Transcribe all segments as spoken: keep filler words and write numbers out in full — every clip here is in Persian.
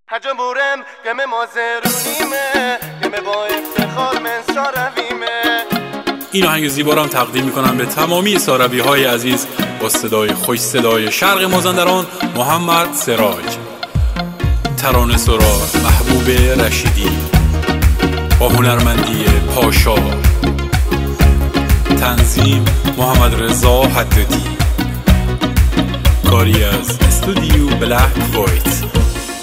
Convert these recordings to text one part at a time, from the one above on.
هجمورم گمه مازرونیمه گمه با افتخار من سارویمه. این آهنگ زیبا را هم تقدیم میکنم به تمامی ساروی های عزیز با صدای خوش صدای شرق مازندران محمد سراج، ترانه سرا محبوب رشیدی با هنرمندی پاشا، تنظیم محمد رضا حدادی، کاری از استودیو بلک وایت.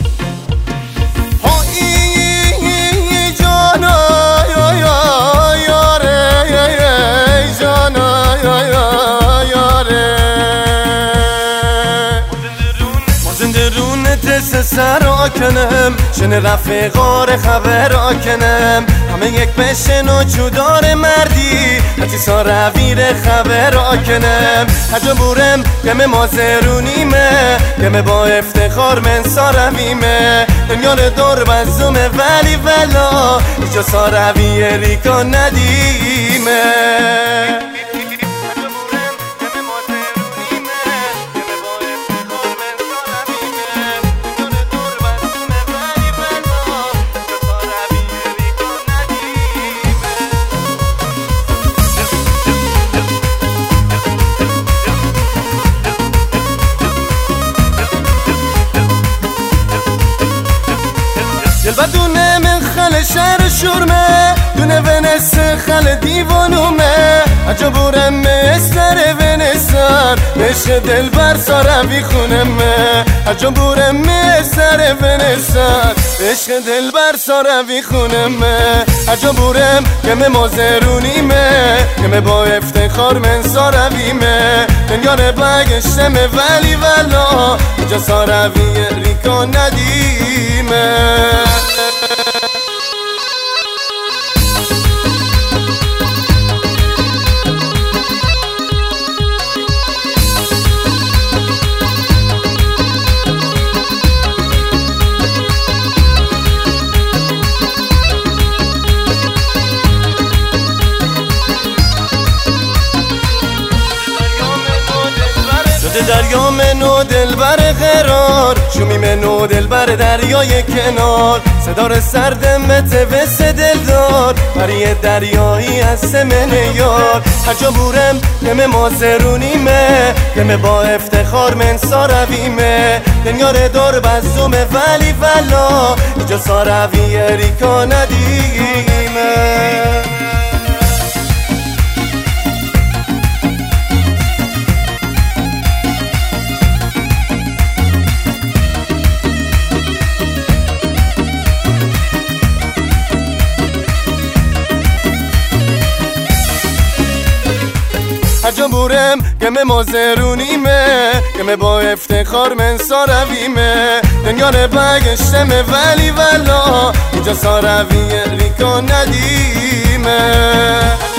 سر آکنم شن رفیقار خبر آکنم همه یک بشن و جودار مردی حتی سارویر خبر آکنم. هجمورم گمه مازرونیمه گمه با افتخار من سارویمه. دنیا دور بزومه ولی ولا ایجا ساروی ریکا ندیمه. دونه من خل شهر شورمه دونه ونس خل دیوانومه. عجبورم مستر ونسار بشه دل بر ساروی خونمه. عجبورم مستر ونسار بشه دل بر ساروی خونمه. عجبورم گمه مازرونیمه گمه با افتخار من سارویمه. دنیا بگشتمه ولی ولا اینجا ساروی ریکا ندیمه. دریا منو دلبر قرار شومی منو دلبر دریای کنار. صدار سردم متوس دلدار بری دریایی هست من یار. هجمورم گمه مازرونیمه گمه با افتخار من سارویمه. دنیا دور بزومه ولی ولا اینجا ساروی ریکا ندیمه. هجمورم گمه مازرونیمه گمه با افتخار من سارویمه. دنیا بگشتمه ولی ولا اینجا ساروی ریکا ندیمه.